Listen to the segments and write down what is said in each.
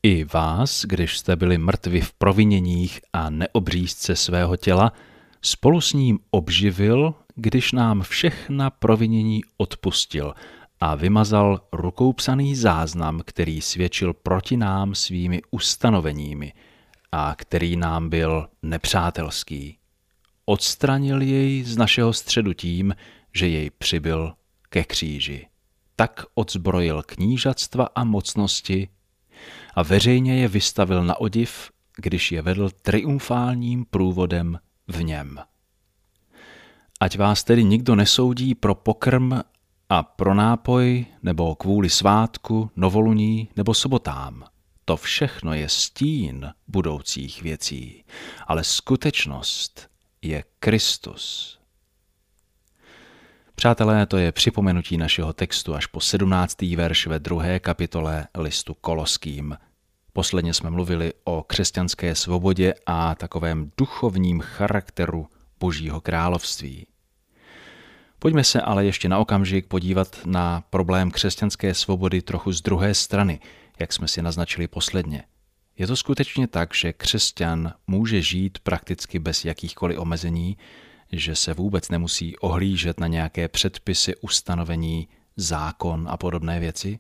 I vás, když jste byli mrtvi v proviněních a neobřízce svého těla, spolu s ním obživil, když nám všechna provinění odpustil a vymazal rukou psaný záznam, který svědčil proti nám svými ustanoveními a který nám byl nepřátelský. Odstranil jej z našeho středu tím, že jej přibyl ke kříži. Tak odzbrojil knížatstva a mocnosti a veřejně je vystavil na odiv, když je vedl triumfálním průvodem v něm. Ať vás tedy nikdo nesoudí pro pokrm a pro nápoj, nebo kvůli svátku, novoluní nebo sobotám. To všechno je stín budoucích věcí, ale skutečnost je Kristus. Přátelé, to je připomenutí našeho textu až po 17. verš ve 2. kapitole listu Koloským. Posledně jsme mluvili o křesťanské svobodě a takovém duchovním charakteru Božího království. Pojďme se ale ještě na okamžik podívat na problém křesťanské svobody trochu z druhé strany, jak jsme si naznačili posledně. Je to skutečně tak, že křesťan může žít prakticky bez jakýchkoliv omezení, že se vůbec nemusí ohlížet na nějaké předpisy, ustanovení, zákon a podobné věci?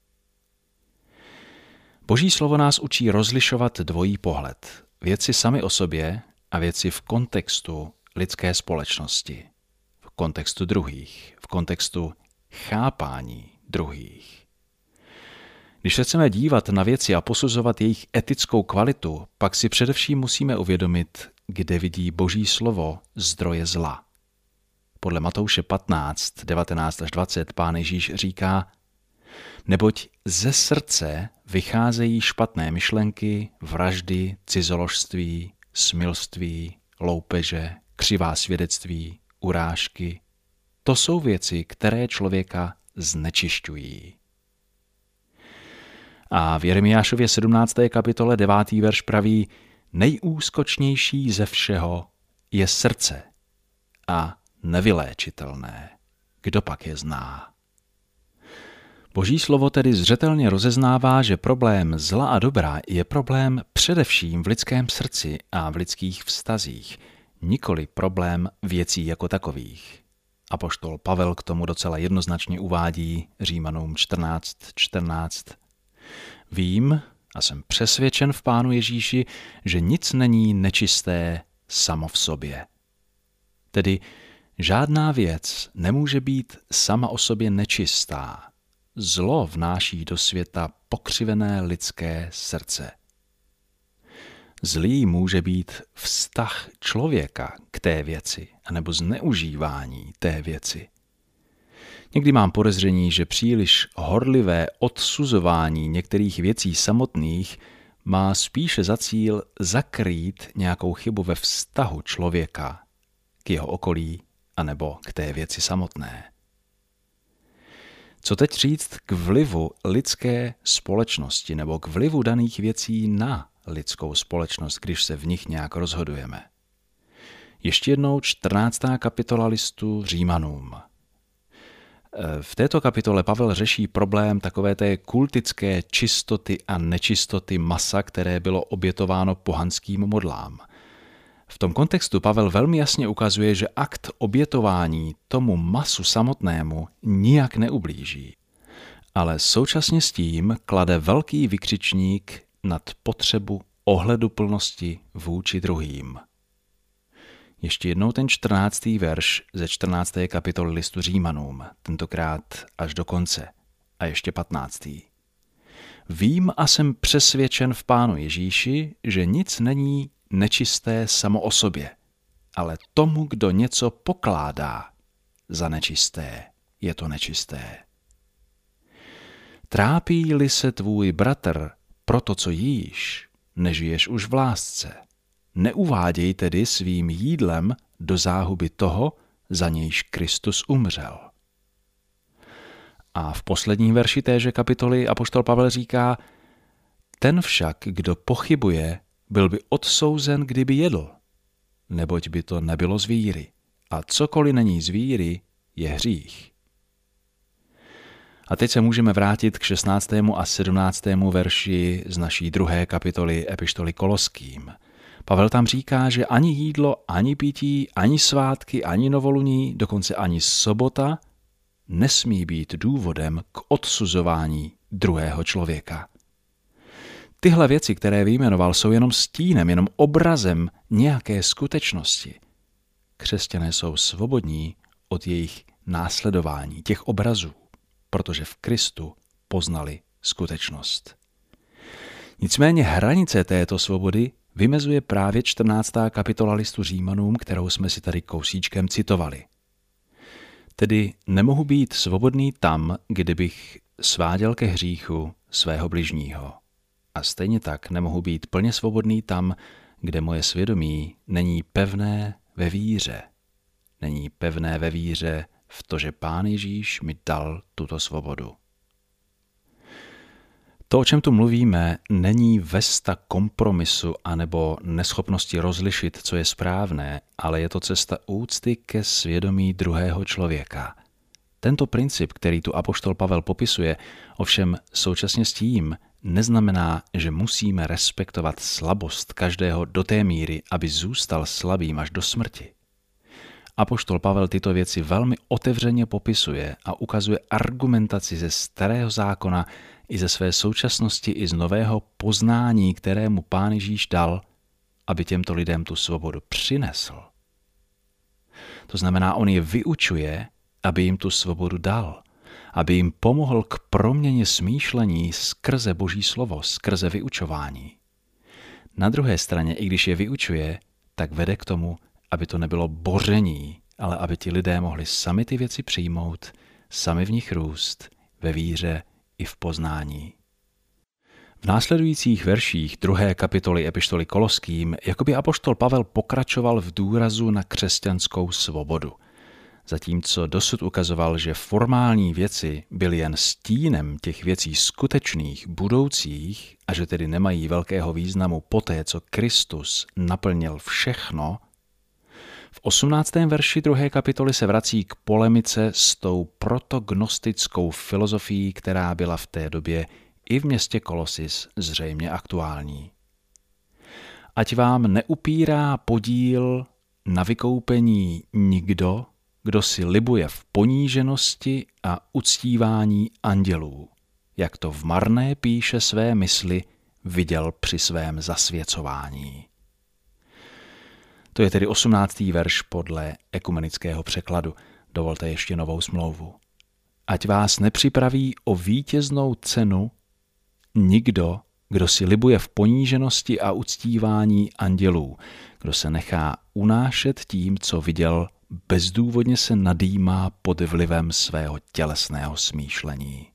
Boží slovo nás učí rozlišovat dvojí pohled. Věci sami o sobě a věci v kontextu lidské společnosti, v kontextu druhých, v kontextu chápání druhých. Když se chceme dívat na věci a posuzovat jejich etickou kvalitu, pak si především musíme uvědomit, kde vidí Boží slovo zdroje zla. Podle Matouše 15, 19 až 20 Pán Ježíš říká: neboť ze srdce vycházejí špatné myšlenky, vraždy, cizoložství, smilství, loupeže, křivá svědectví, urážky. To jsou věci, které člověka znečišťují. A v Jeremiášově 17. kapitole 9. verš praví: nejúskočnější ze všeho je srdce a nevyléčitelné. Kdo pak je zná? Boží slovo tedy zřetelně rozeznává, že problém zla a dobra je problém především v lidském srdci a v lidských vztazích, nikoli problém věcí jako takových. Apoštol Pavel k tomu docela jednoznačně uvádí Římanům 14:14. Vím a jsem přesvědčen v Pánu Ježíši, že nic není nečisté samo v sobě. Tedy žádná věc nemůže být sama o sobě nečistá. Zlo vnáší do světa pokřivené lidské srdce. Zlý může být vztah člověka k té věci, anebo zneužívání té věci. Někdy mám podezření, že příliš horlivé odsuzování některých věcí samotných má spíše za cíl zakrýt nějakou chybu ve vztahu člověka k jeho okolí anebo k té věci samotné. Co teď říct k vlivu lidské společnosti nebo k vlivu daných věcí na lidskou společnost, když se v nich nějak rozhodujeme? Ještě jednou 14. kapitola listu Římanům. V této kapitole Pavel řeší problém takové té kultické čistoty a nečistoty masa, které bylo obětováno pohanským modlám. V tom kontextu Pavel velmi jasně ukazuje, že akt obětování tomu masu samotnému nijak neublíží, ale současně s tím klade velký vykřičník nad potřebu ohleduplnosti vůči druhým. Ještě jednou ten 14. verš ze 14. kapitoly listu Římanům, tentokrát až do konce, a ještě 15. Vím a jsem přesvědčen v Pánu Ježíši, že nic není nečisté samo o sobě, ale tomu, kdo něco pokládá za nečisté, je to nečisté. Trápí-li se tvůj bratr pro to, co jíš, nežiješ už v lásce. Neuváděj tedy svým jídlem do záhuby toho, za nějž Kristus umřel. A v posledním verši téže kapitoly apoštol Pavel říká: ten však, kdo pochybuje, byl by odsouzen, kdyby jedl, neboť by to nebylo z víry. A cokoliv není z víry, je hřích. A teď se můžeme vrátit k 16. a 17. verši z naší 2. kapitoly epištoly Koloským. Pavel tam říká, že ani jídlo, ani pití, ani svátky, ani novoluní, dokonce ani sobota nesmí být důvodem k odsuzování druhého člověka. Tyhle věci, které vyjmenoval, jsou jenom stínem, jenom obrazem nějaké skutečnosti. Křesťané jsou svobodní od jejich následování, těch obrazů, protože v Kristu poznali skutečnost. Nicméně hranice této svobody vymezuje právě 14. kapitola listu Římanům, kterou jsme si tady kousíčkem citovali. Tedy nemohu být svobodný tam, kdybych sváděl ke hříchu svého bližního. A stejně tak nemohu být plně svobodný tam, kde moje svědomí není pevné ve víře. Není pevné ve víře v to, že Pán Ježíš mi dal tuto svobodu. To, o čem tu mluvíme, není vesta kompromisu anebo neschopnosti rozlišit, co je správné, ale je to cesta úcty ke svědomí druhého člověka. Tento princip, který tu apoštol Pavel popisuje, ovšem současně s tím neznamená, že musíme respektovat slabost každého do té míry, aby zůstal slabým až do smrti. Apoštol Pavel tyto věci velmi otevřeně popisuje a ukazuje argumentaci ze Starého zákona i ze své současnosti i z nového poznání, kterému Pán Ježíš dal, aby těmto lidem tu svobodu přinesl. To znamená, on je vyučuje, aby jim tu svobodu dal, aby jim pomohl k proměně smýšlení skrze Boží slovo, skrze vyučování. Na druhé straně, i když je vyučuje, tak vede k tomu, aby to nebylo boření, ale aby ti lidé mohli sami ty věci přijmout, sami v nich růst, ve víře i v poznání. V následujících verších 2. kapitoly epištoly Koloským jakoby apoštol Pavel pokračoval v důrazu na křesťanskou svobodu. Zatímco dosud ukazoval, že formální věci byly jen stínem těch věcí skutečných, budoucích a že tedy nemají velkého významu poté, co Kristus naplnil všechno, v 18. verši 2. kapitoly se vrací k polemice s tou protognostickou filozofií, která byla v té době i v městě Kolosis zřejmě aktuální. Ať vám neupírá podíl na vykoupení nikdo, kdo si libuje v poníženosti a uctívání andělů, jak to v marné píše své mysli viděl při svém zasvěcování. To je tedy 18. verš podle ekumenického překladu. Dovolte ještě novou smlouvu. Ať vás nepřipraví o vítěznou cenu nikdo, kdo si libuje v poníženosti a uctívání andělů, kdo se nechá unášet tím, co viděl, bezdůvodně se nadýmá pod vlivem svého tělesného smýšlení.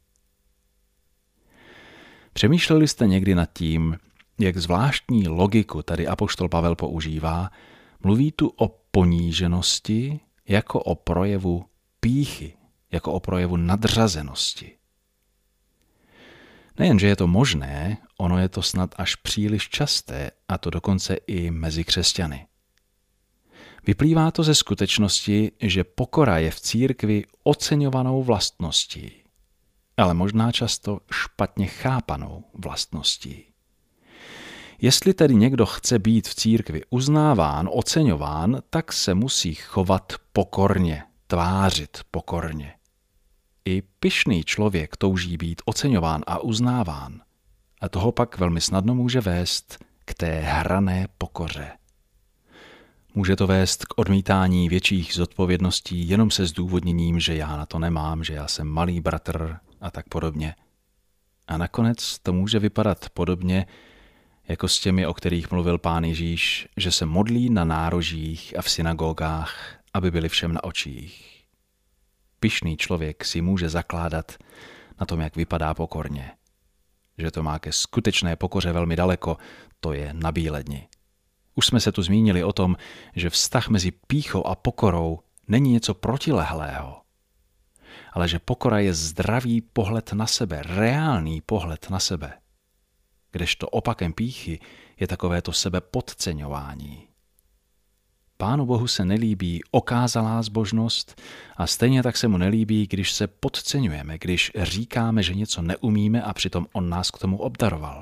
Přemýšleli jste někdy nad tím, jak zvláštní logiku tady apoštol Pavel používá? Mluví tu o poníženosti jako o projevu pýchy, jako o projevu nadřazenosti. Nejen, že je to možné, ono je to snad až příliš časté, a to dokonce i mezi křesťany. Vyplývá to ze skutečnosti, že pokora je v církvi oceňovanou vlastností, ale možná často špatně chápanou vlastností. Jestli tedy někdo chce být v církvi uznáván, oceňován, tak se musí chovat pokorně, tvářit pokorně. I pyšný člověk touží být oceňován a uznáván, a toho pak velmi snadno může vést k té hrané pokoře. Může to vést k odmítání větších zodpovědností jenom se zdůvodněním, že já na to nemám, že já jsem malý bratr a tak podobně. A nakonec to může vypadat podobně jako s těmi, o kterých mluvil Pán Ježíš, že se modlí na nárožích a v synagogách, aby byli všem na očích. Pyšný člověk si může zakládat na tom, jak vypadá pokorně. Že to má ke skutečné pokoře velmi daleko, to je nabíledni. Už jsme se tu zmínili o tom, že vztah mezi pýchou a pokorou není něco protilehlého, ale že pokora je zdravý pohled na sebe, reálný pohled na sebe. Kdežto opakem pýchy je takovéto sebepodceňování. Pánu Bohu se nelíbí okázalá zbožnost a stejně tak se mu nelíbí, když se podceňujeme, když říkáme, že něco neumíme a přitom on nás k tomu obdaroval.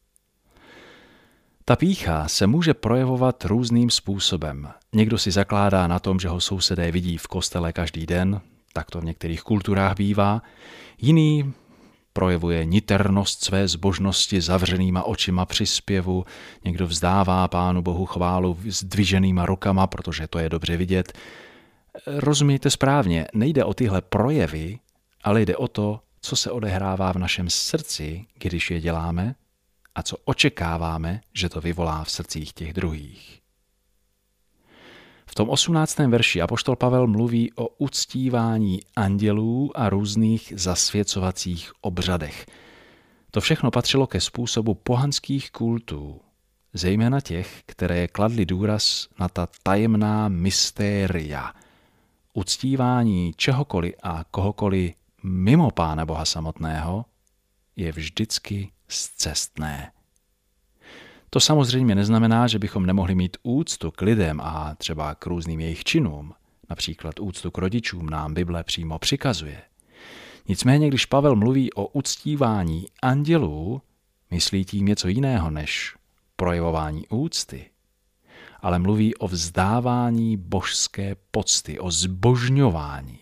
Ta pýcha se může projevovat různým způsobem. Někdo si zakládá na tom, že ho sousedé vidí v kostele každý den, tak to v některých kulturách bývá. Jiný projevuje niternost své zbožnosti zavřenýma očima při zpěvu, někdo vzdává Pánu Bohu chválu zdviženýma rukama, protože to je dobře vidět. Rozumíte správně, nejde o tyhle projevy, ale jde o to, co se odehrává v našem srdci, když je děláme, a co očekáváme, že to vyvolá v srdcích těch druhých. V tom 18. verši apoštol Pavel mluví o uctívání andělů a různých zasvěcovacích obřadech. To všechno patřilo ke způsobu pohanských kultů, zejména těch, které kladly důraz na ta tajemná mystéria, uctívání čehokoliv a kohokoliv mimo Pána Boha samotného je vždycky scestné. To samozřejmě neznamená, že bychom nemohli mít úctu k lidem a třeba k různým jejich činům. Například úctu k rodičům nám Bible přímo přikazuje. Nicméně, když Pavel mluví o uctívání andělů, myslí tím něco jiného než projevování úcty, ale mluví o vzdávání božské pocty, o zbožňování.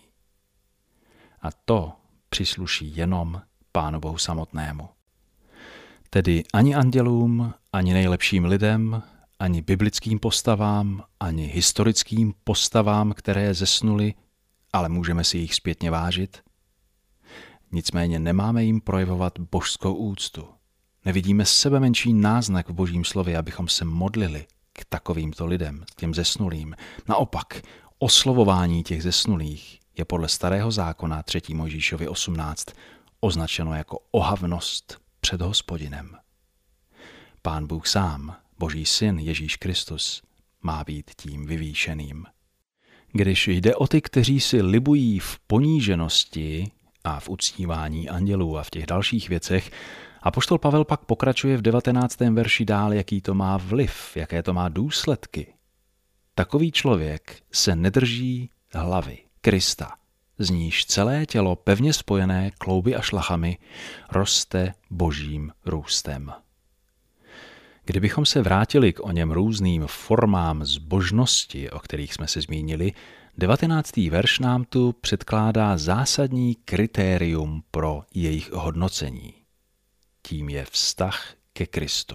A to přísluší jenom Pánu Bohu samotnému. Tedy ani andělům, ani nejlepším lidem, ani biblickým postavám, ani historickým postavám, které zesnuly, ale můžeme si jich zpětně vážit. Nicméně nemáme jim projevovat božskou úctu. Nevidíme sebemenší náznak v Božím slově, abychom se modlili k takovýmto lidem, k těm zesnulým. Naopak, oslovování těch zesnulých je podle Starého zákona 3. Mojžíšovi 18 označeno jako ohavnost před Hospodinem. Pán Bůh sám, Boží syn Ježíš Kristus, má být tím vyvýšeným. Když jde o ty, kteří si libují v poníženosti a v uctívání andělů a v těch dalších věcech, apoštol Pavel pak pokračuje v 19. verši dál, jaký to má vliv, jaké to má důsledky. Takový člověk se nedrží hlavy Krista, z níž celé tělo pevně spojené klouby a šlachami roste božím růstem. Kdybychom se vrátili k oněm různým formám zbožnosti, o kterých jsme se zmínili, 19. verš nám tu předkládá zásadní kritérium pro jejich hodnocení. Tím je vztah ke Kristu.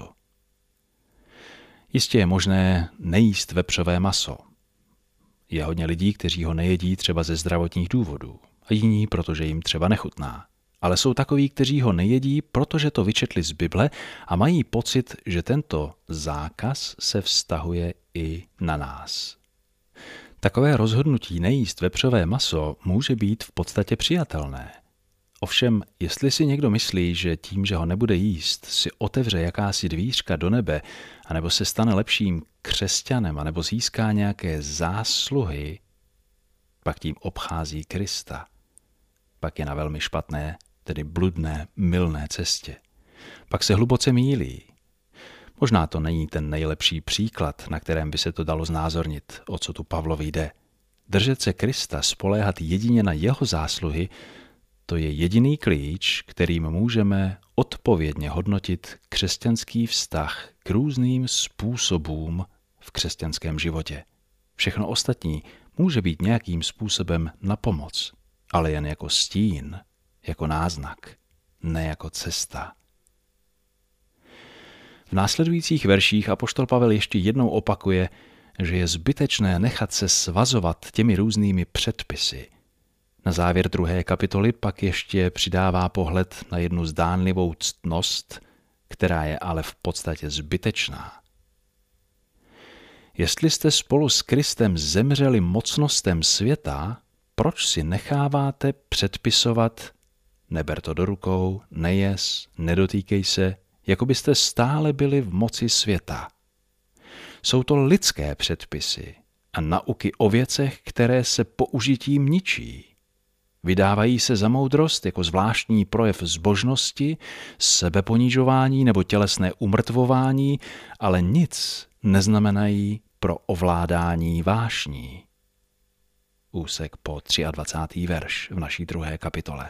Jistě je možné nejíst vepřové maso. Je hodně lidí, kteří ho nejedí třeba ze zdravotních důvodů, a jiní, protože jim třeba nechutná. Ale jsou takoví, kteří ho nejedí, protože to vyčetli z Bible a mají pocit, že tento zákaz se vztahuje i na nás. Takové rozhodnutí nejíst vepřové maso může být v podstatě přijatelné. Ovšem, jestli si někdo myslí, že tím, že ho nebude jíst, si otevře jakási dvířka do nebe, anebo se stane lepším křesťanem, anebo získá nějaké zásluhy, pak tím obchází Krista. Pak je na velmi špatné, tedy bludné, mylné cestě. Pak se hluboce mýlí. Možná to není ten nejlepší příklad, na kterém by se to dalo znázornit, o co tu Pavlovi jde. Držet se Krista, spoléhat jedině na jeho zásluhy, to je jediný klíč, kterým můžeme odpovědně hodnotit křesťanský vztah k různým způsobům v křesťanském životě. Všechno ostatní může být nějakým způsobem na pomoc, ale jen jako stín, jako náznak, ne jako cesta. V následujících verších apoštol Pavel ještě jednou opakuje, že je zbytečné nechat se svazovat těmi různými předpisy. Na závěr 2. kapitoly pak ještě přidává pohled na jednu zdánlivou ctnost, která je ale v podstatě zbytečná. Jestli jste spolu s Kristem zemřeli mocnostem světa, proč si necháváte předpisovat neber to do rukou, nejes, nedotýkej se, jako byste stále byli v moci světa. Jsou to lidské předpisy a nauky o věcech, které se použitím ničí. Vydávají se za moudrost jako zvláštní projev zbožnosti, sebeponižování nebo tělesné umrtvování, ale nic neznamenají pro ovládání vášní. Úsek po 23. verš v naší 2. kapitole.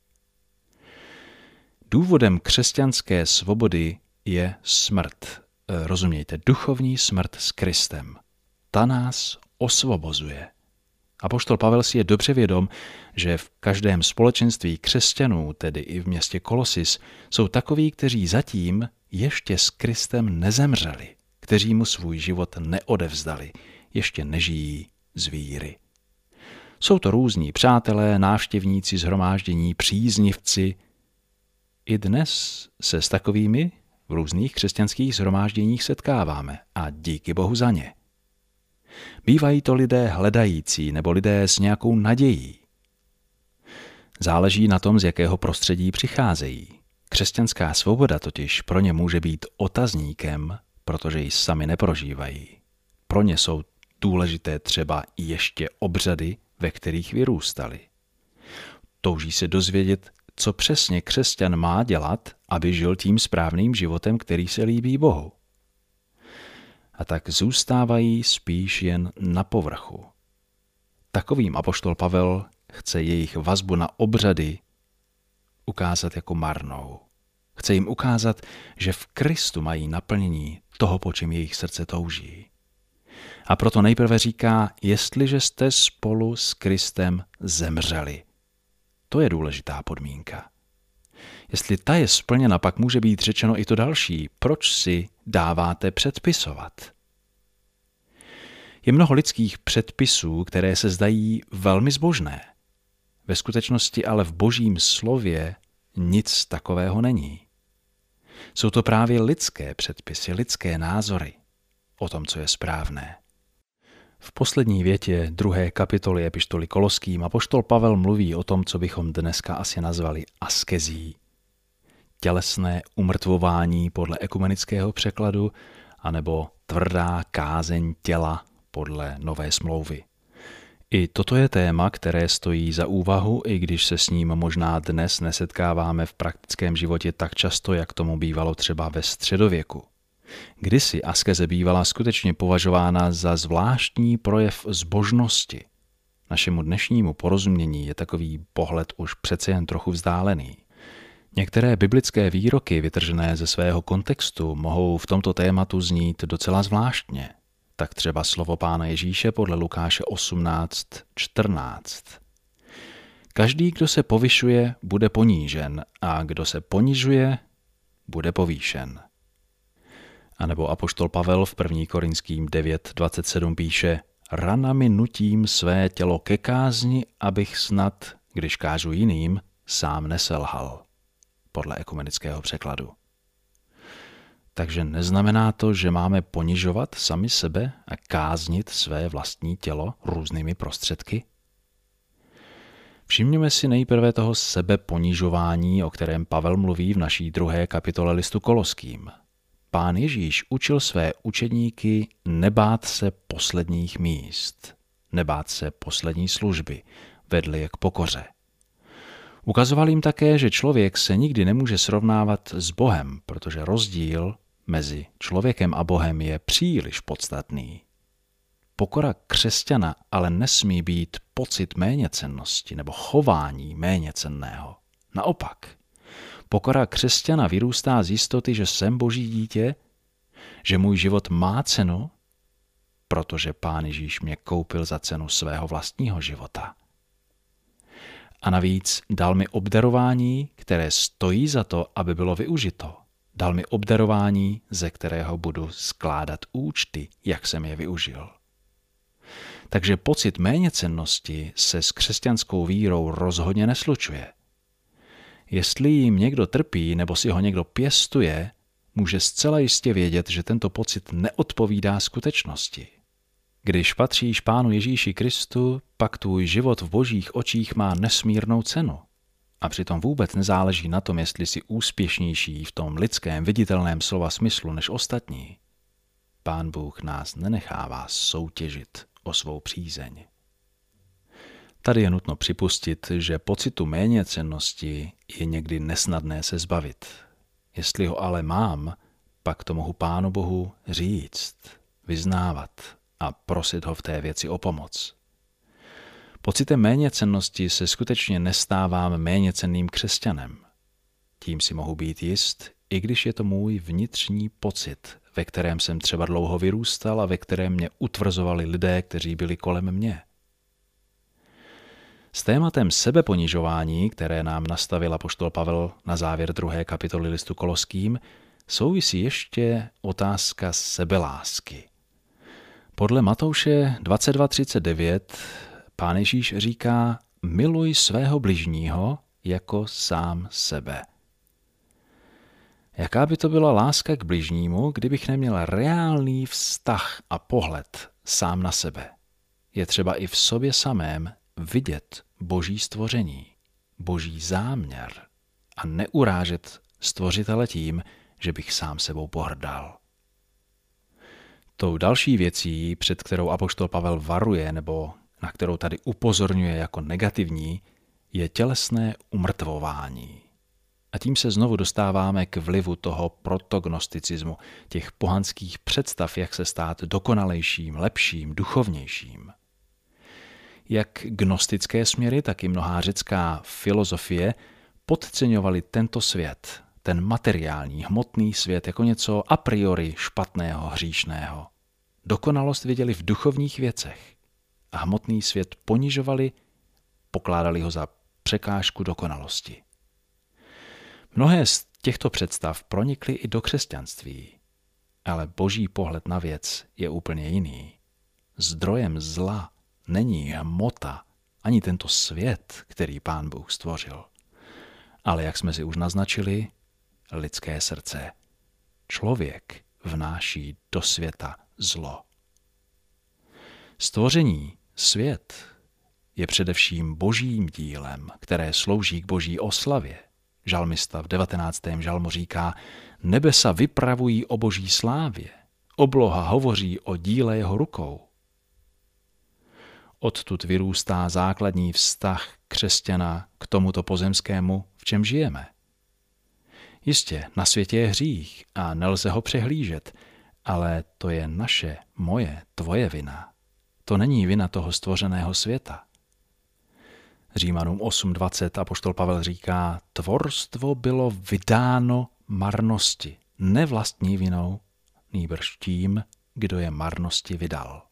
Důvodem křesťanské svobody je smrt. Rozumějte, duchovní smrt s Kristem. Ta nás osvobozuje. Apoštol Pavel si je dobře vědom, že v každém společenství křesťanů, tedy i v městě Kolosis, jsou takoví, kteří zatím ještě s Kristem nezemřeli, kteří mu svůj život neodevzdali, ještě nežijí z víry. Jsou to různí přátelé, návštěvníci shromáždění, příznivci. I dnes se s takovými v různých křesťanských shromážděních setkáváme a díky Bohu za ně. Bývají to lidé hledající nebo lidé s nějakou nadějí. Záleží na tom, z jakého prostředí přicházejí. Křesťanská svoboda totiž pro ně může být otazníkem, protože ji sami neprožívají. Pro ně jsou důležité třeba ještě obřady, ve kterých vyrůstali. Touží se dozvědět, co přesně křesťan má dělat, aby žil tím správným životem, který se líbí Bohu. A tak zůstávají spíš jen na povrchu. Takovým apoštol Pavel chce jejich vazbu na obřady ukázat jako marnou. Chce jim ukázat, že v Kristu mají naplnění toho, po čem jejich srdce touží. A proto nejprve říká, jestliže jste spolu s Kristem zemřeli. To je důležitá podmínka. Jestli ta je splněna, pak může být řečeno i to další. Proč si dáváte předpisovat? Je mnoho lidských předpisů, které se zdají velmi zbožné. Ve skutečnosti ale v Božím slově nic takového není. Jsou to právě lidské předpisy, lidské názory o tom, co je správné. V poslední větě 2. kapitoly epištoly Koloským apoštol Pavel mluví o tom, co bychom dneska asi nazvali askezí. Tělesné umrtvování podle ekumenického překladu anebo tvrdá kázeň těla podle Nové smlouvy. I toto je téma, které stojí za úvahu, i když se s ním možná dnes nesetkáváme v praktickém životě tak často, jak tomu bývalo třeba ve středověku. Kdysi askeze bývala skutečně považována za zvláštní projev zbožnosti. Našemu dnešnímu porozumění je takový pohled už přece jen trochu vzdálený. Některé biblické výroky vytržené ze svého kontextu mohou v tomto tématu znít docela zvláštně. Tak třeba slovo Pána Ježíše podle Lukáše 18:14. Každý, kdo se povyšuje, bude ponížen a kdo se ponižuje, bude povýšen. A nebo apoštol Pavel v 1. Korinským 9:27 píše: ranami nutím své tělo ke kázni, abych snad, když kážu jiným, sám neselhal. Podle ekumenického překladu. Takže neznamená to, že máme ponižovat sami sebe a káznit své vlastní tělo různými prostředky? Všimněme si nejprve toho sebeponižování, o kterém Pavel mluví v naší 2. kapitole listu Koloským. Pán Ježíš učil své učedníky nebát se posledních míst, nebát se poslední služby, vedl je k pokoře. Ukazoval jim také, že člověk se nikdy nemůže srovnávat s Bohem, protože rozdíl mezi člověkem a Bohem je příliš podstatný. Pokora křesťana ale nesmí být pocit méněcennosti nebo chování méněcenného. Naopak, pokora křesťana vyrůstá z jistoty, že jsem Boží dítě, že můj život má cenu, protože Pán Ježíš mě koupil za cenu svého vlastního života. A navíc dal mi obdarování, které stojí za to, aby bylo využito. Dal mi obdarování, ze kterého budu skládat účty, jak jsem je využil. Takže pocit méněcennosti se s křesťanskou vírou rozhodně neslučuje. Jestli jim někdo trpí nebo si ho někdo pěstuje, může zcela jistě vědět, že tento pocit neodpovídá skutečnosti. Když patříš Pánu Ježíši Kristu, pak tvůj život v Božích očích má nesmírnou cenu. A přitom vůbec nezáleží na tom, jestli jsi úspěšnější v tom lidském viditelném slova smyslu než ostatní. Pán Bůh nás nenechává soutěžit o svou přízeň. Tady je nutno připustit, že pocitu méněcennosti je někdy nesnadné se zbavit. Jestli ho ale mám, pak to mohu Pánu Bohu říct. vyznávat a prosit ho v té věci o pomoc. Pocitem méněcennosti se skutečně nestávám méněcenným křesťanem. Tím si mohu být jist, i když je to můj vnitřní pocit, ve kterém jsem třeba dlouho vyrůstal a ve kterém mě utvrzovali lidé, kteří byli kolem mě. S tématem sebeponižování, které nám nastavil apoštol Pavel na závěr 2. kapitoly listu Koloským, souvisí ještě otázka sebelásky. Podle Matouše 22:39 Pán Ježíš říká: miluj svého bližního jako sám sebe. Jaká by to byla láska k bližnímu, kdybych neměl reálný vztah a pohled sám na sebe? Je třeba i v sobě samém vidět Boží stvoření, Boží záměr a neurážet stvořitele tím, že bych sám sebou pohrdal. Tou další věcí, před kterou apoštol Pavel varuje nebo na kterou tady upozorňuje jako negativní, je tělesné umrtvování. A tím se znovu dostáváme k vlivu toho protognosticismu, těch pohanských představ, jak se stát dokonalejším, lepším, duchovnějším. Jak gnostické směry, tak i mnohá řecká filozofie podceňovaly tento svět, ten materiální, hmotný svět, jako něco a priori špatného, hříšného. Dokonalost viděli v duchovních věcech a hmotný svět ponižovali, pokládali ho za překážku dokonalosti. Mnohé z těchto představ pronikly i do křesťanství, ale Boží pohled na věc je úplně jiný. Zdrojem zla není hmota, ani tento svět, který Pán Bůh stvořil, ale jak jsme si už naznačili, lidské srdce. Člověk vnáší do světa zlo. Stvoření, svět, je především Božím dílem, které slouží k Boží oslavě. Žalmista v 19. žalmu říká: nebesa vypravují o Boží slávě, obloha hovoří o díle jeho rukou. Odtud vyrůstá základní vztah křesťana k tomuto pozemskému, v čem žijeme. Jistě, na světě je hřích a nelze ho přehlížet, ale to je naše, moje, tvoje vina. To není vina toho stvořeného světa. Římanům 8:20 apoštol Pavel říká: tvorstvo bylo vydáno marnosti, ne vlastní vinou, nýbrž tím, kdo je marnosti vydal.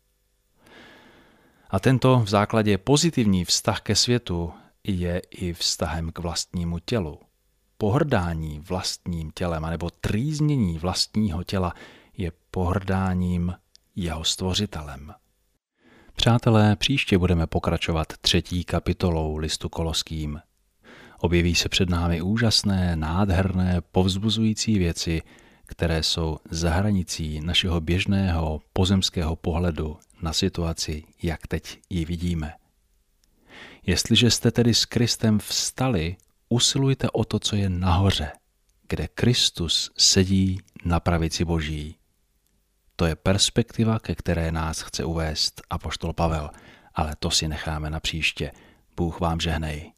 A tento v základě pozitivní vztah ke světu je i vztahem k vlastnímu tělu. Pohrdání vlastním tělem anebo trýznění vlastního těla je pohrdáním jeho stvořitelem. Přátelé, příště budeme pokračovat 3. kapitolou listu Koloským. Objeví se před námi úžasné, nádherné, povzbuzující věci, které jsou za hranicí našeho běžného pozemského pohledu na situaci, jak teď ji vidíme. Jestliže jste tedy s Kristem vstali, usilujte o to, co je nahoře, kde Kristus sedí na pravici Boží. To je perspektiva, ke které nás chce uvést apoštol Pavel, ale to si necháme na příště. Bůh vám žehnej.